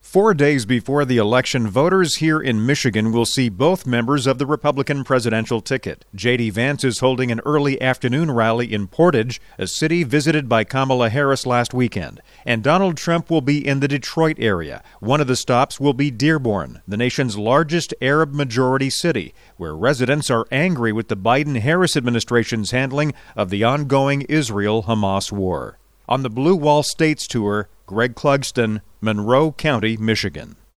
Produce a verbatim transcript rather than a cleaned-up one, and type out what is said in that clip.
Four days before the election, voters here in Michigan will see both members of the Republican presidential ticket. J D. Vance is holding an early afternoon rally in Portage, a city visited by Kamala Harris last weekend. And Donald Trump will be in the Detroit area. One of the stops will be Dearborn, the nation's largest Arab-majority city, where residents are angry with the Biden-Harris administration's handling of the ongoing Israel-Hamas war. On the Blue Wall States Tour, Greg Clugston, Monroe County, Michigan.